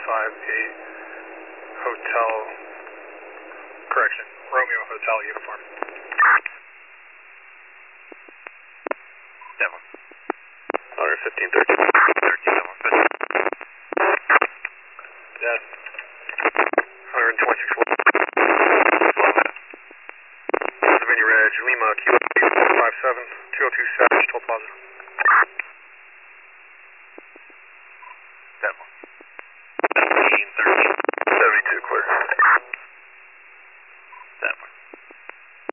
8 Hotel, correction, Romeo Hotel uniform. That one. Order 1513. 13, that one.